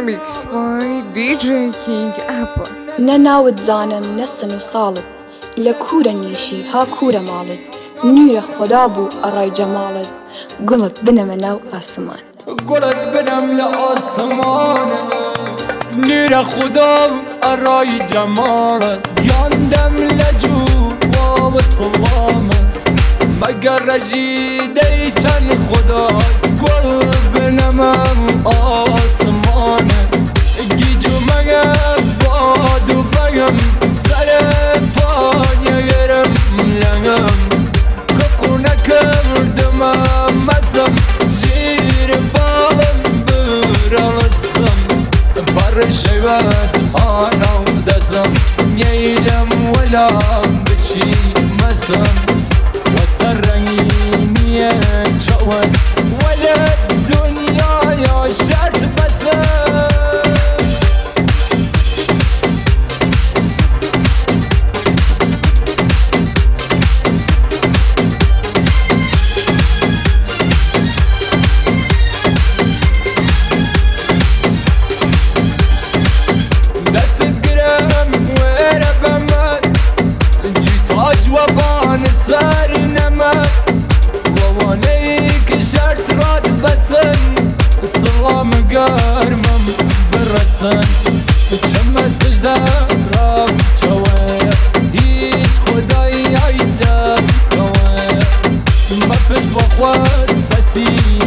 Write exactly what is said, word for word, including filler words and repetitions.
Remix by دی جی King Abbas. نناوت زانم نسن و صالت لكورة نيشي ها كورة مالت نور خدا بو أراي جمالت قلت بنم ناو آسمان قلت بنم لآسمان نور خدا أراي جمالت ياندم لجو وصلامت مگر رجیده چند خدا گل بنمم آسمانه گیجو مگم بادو بگم سر پای گرم لنگم کفو نکردم مزم جیر بالم برالسم بر شیوت آنو دزم نیلم ولا بچی مزم وسرني جواد ولا الدنيا يا شرط بس دست الجرام وربمت جيت وبان سار نمت ووانيك شرط راد بسن السلام قارمم بالرسن جمع سجدة راب جواب هيج خداي عيدا خواب ما فت وخوات بسي